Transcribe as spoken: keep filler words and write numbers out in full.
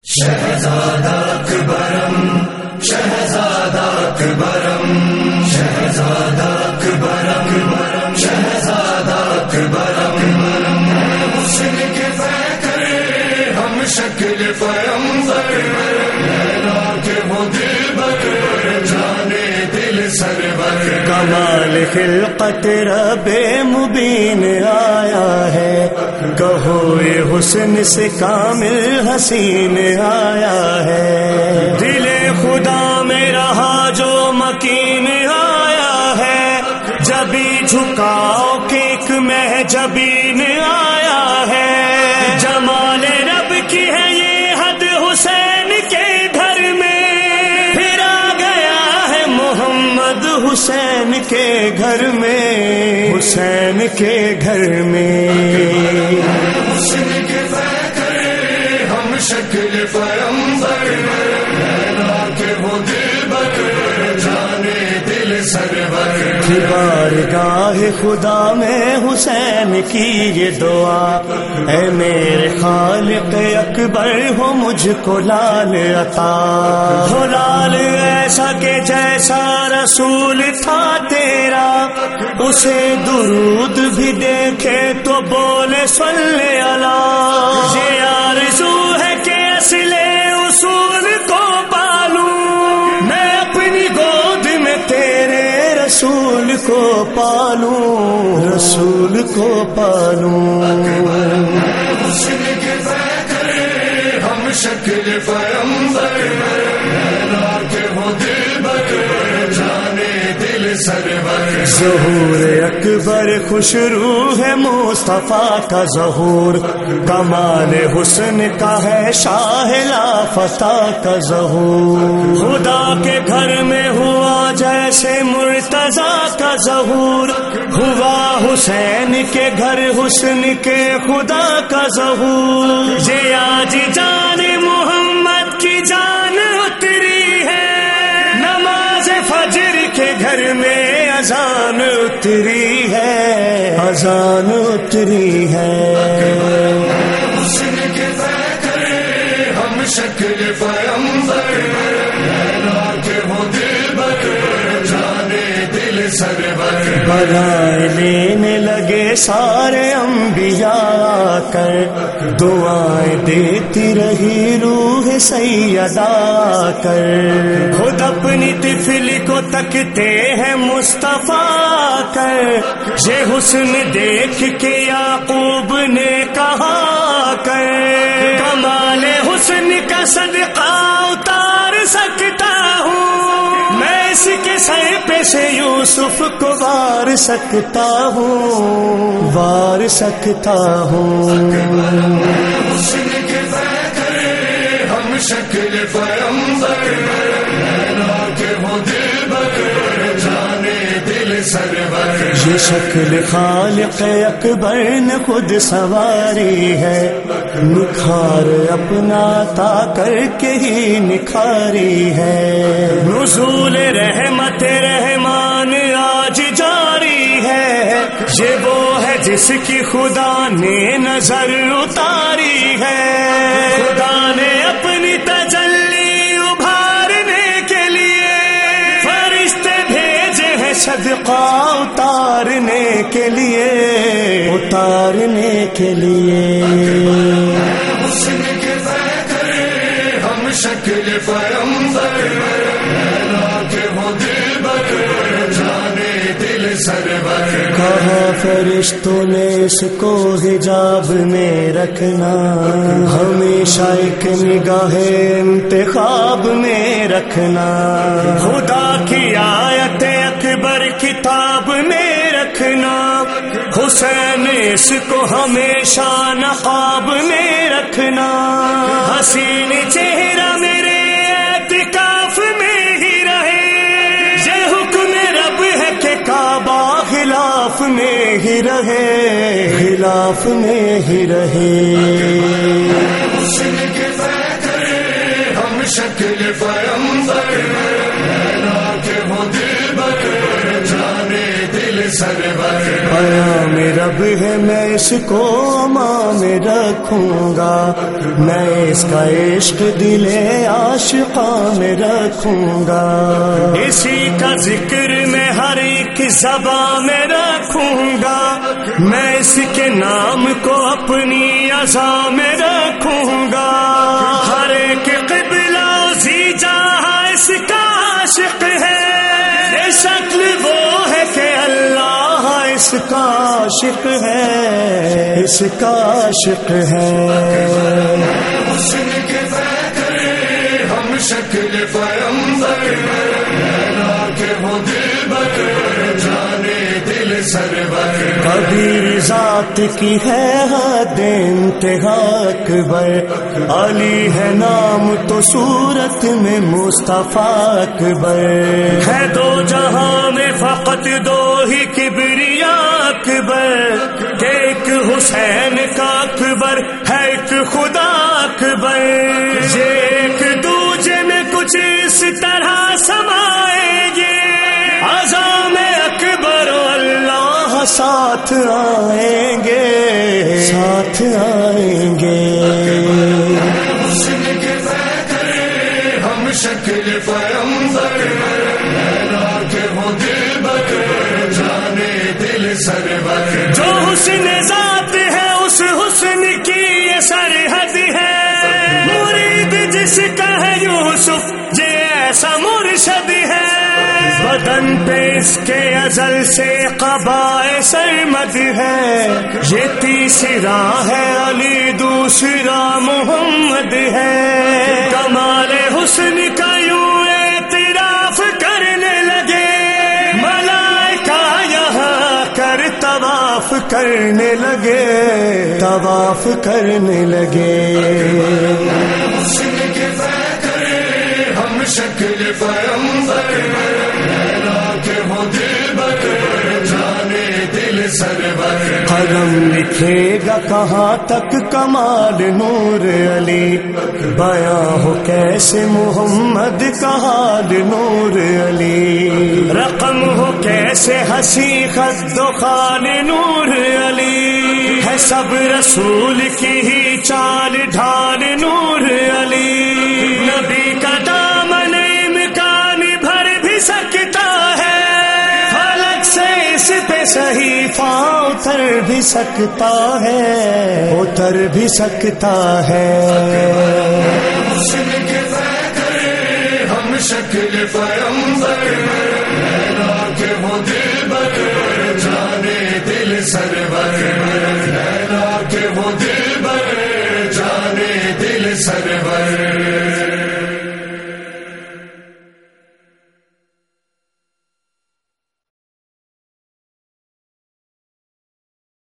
شہزادہ اکبرم شہزادہ اکبرم شہزادہ اکبرم شہزادہ اکبرم حسن کے پیکر ہم شکل پیمبر لیلا کے وہ دلبر جانے دل سرور کمال خلقت رب مبین آیا ہے کہو یہ حسن سے کامل حسین آیا ہے دل خدا میں رہا جو مکین آیا ہے جبھی جھکاؤ کہ ایک محجبین آیا ہے جمال رب کی ہے یہ حد حسین کے گھر میں پھر آ گیا ہے محمد حسین کے گھر میں حسین کے گھر میں حسن کے پیکر ہم شکل پیمبر لیلا کے وہ دلبر جانے دل سرور بارگاہ خدا میں حسین کی یہ دعا اے میرے خالق اکبر ہو مجھ کو لال عطا ہو لال ایسا کہ جیسا رسول تھا تیرا اسے درود بھی دیکھے تو بولے صلی اللہ یہ آرزو ہے کہ اصل اصول کو پالوں میں اپنی گود میں تیرے رسول کو پالوں رسول کو پالوں حسن کے پیکر ہم شکل پیمبر لیلا کے وہ دلبر جانے دل سرور ظہور اکبر خوش روح ہے مصطفیٰ کا ظہور کمال حسن کا ہے شاہ لافتہ کا ظہور خدا کے گھر میں ہوا جیسے مرتضیٰ کا ظہور ہوا حسین کے گھر حسن کے خدا کا ظہور یہ آج جان محمد کی جان اتری ہے نماز فجر کے گھر میں اذان اتری ہے اذان اتری ہے حسن کے پیکر ہم شکل پیمبر لیلا کے وہ دلبر جانے دل سرور بلائے لینے لگے سارے انبیاء کر دعائیں دیتی رہی روح سیدہ کر خود اپنی طفل کو تکتے ہیں مصطفیٰ کر یہ حسن دیکھ کے یعقوب نے کہا کر کمال حسن کا صدقہ اتار سکتا ہوں میں اس کے سر پہ سے یوسف کو وار سکتا ہوں وار سکتا ہوں حسن کے پیکر ہم شکل پیمبر لیلا کے وہ دلبر جانے دل سرور یہ شکل خالق اکبر نے خود سواری ہے نکھار اپنا تا کر کے ہی نکھاری ہے نزول رحمت رحمان آج جاری ہے یہ وہ ہے جس کی خدا نے نظر اتاری ہے خدا نے اپنی تجلی ابھارنے کے لیے فرشتے بھیجے ہیں صدقہ اتارنے کے لیے اتارنے کے لیے حسن کے پیکر ہم شکل پیمبر لیلا کے وہ دلبر جانے دل سرور کہا فرشتوں نے اس کو حجاب میں رکھنا ہمیشہ ایک نگاہ انتخاب میں رکھنا خدا کی آیت اکبر کتاب میں رکھنا حسین اس کو ہمیشہ نقاب میں رکھنا حسین چہرہ میرے اعتکاف میں ہی رہے یہ حکم رب ہے کہ کعبہ خلاف میں ہی رہے خلاف میں ہی رہے حسن کے پیکر ہم شکل پیمبر لیلا کے وہ دلبر جانے دل سرور پیام رب ہے میں اس کو ماں میں رکھوں گا، میں اس کا عشق دل عاشقاں میں رکھوں گا، اسی کا ذکر میں ہر ایک زبان میں رکھوں گا، میں اس کے نام کو اپنی عزا میں رکھوں گا، ہر ایک قبلہ زی جہاں اس کا عاشق ہے، یہ شکل وہ ہے کہ اللہ اس کا عاشق ہے، اس کا عاشق ہے۔ حسن کے فیکر ہم شکل پیمبر، کے وہ دلبر جانے دل سرور، کبیر ذات کی ہے حد انتہا اکبر، علی ہے نام تو صورت میں مصطفیٰ اکبر، ہے دو جہاں میں فقط دو ہی کبریا اکبر، کہ ایک حسین کا اکبر ہے ایک خدا اکبر، یہ ایک دوجے میں کچھ اس طرح سمائیں گے، عظام اکبر و اللہ ساتھ آئیں گے، ساتھ آئیں گے۔ حسن کے فیکر ہم شکل پیمبر، کے وہ دلبر جانے دل سرور، جو حسن ذات ہے اس حسن کی یہ سرحد ہے، مرید جس کا ہے یوسف یہ ایسا مرشد ہے، بدن پہ اس کے ازل سے قبائے سرمد ہے، یہ تیسرا ہے علی دوسرا محمد ہے، کمال حسن کا یوں اعتراف کرنے لگے، ملائکہ یہاں کر طواف کرنے لگے، طواف کرنے لگے۔ حسن کے فیکر ہم شکل پیمبر، کے وہ دلبر جانے دل سرور، قلم لکھے گا کہاں تک کمال نور علی، بیاں ہو کیسے محمد کا حال نور علی، رقم ہو کیسے ہنسی خد و خال نور علی، ہے سب رسول کی ہی چال ڈھال نور علی، نبی کا دامن امکان بھر بھی سکتا ہے، فلک سے اس پہ صحیفہ اتر بھی سکتا ہے، اتر بھی سکتا ہے۔ حسن کے فیکر ہم شکل پیمبر، کے وہ دلبر جانے دل سرور، کے وہ دلبر جانے دل سرور۔